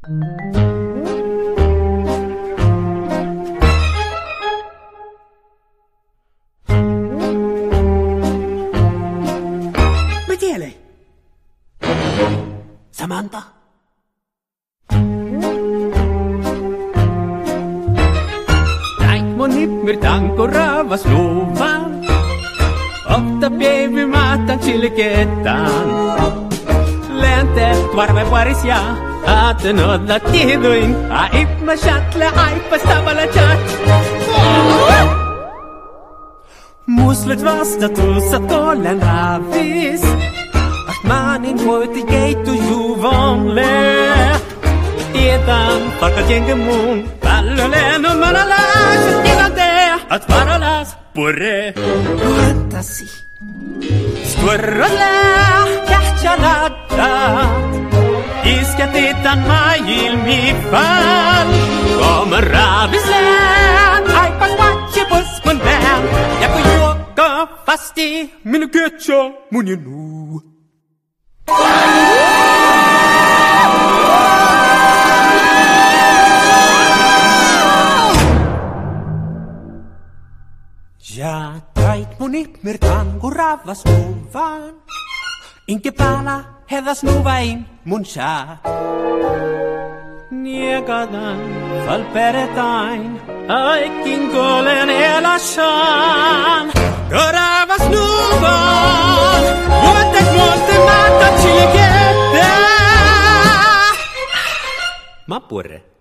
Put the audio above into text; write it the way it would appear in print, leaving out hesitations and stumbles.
Metele. Samantha. Nipper tanko ravas luvan. Otta pievi matan chilketan. Lentet varve paris ja. Aten odla tihduin. Aip ma shatle aipa stavala chat. Muslet vasta tulsat kollen ravis. Att manin voiti keittu juvanle. Etan farkat jengemun. Pallolen on manalas. Att vara las porre Fantasi Skurrala Kähtjalada Iska titan majil mi fall Kommer ravislän Aipas vatjepus mun vän Jag får juoka fast i min kötsa mun ju nu Ja trait mun ipmirtan kun ravas luvan. Inke pala hedas nuvain mun shaa. Niekadan fal peretain aikin kolen elashan. Kun ravas luvan vuotet monte matan chilekettä. Ma pure.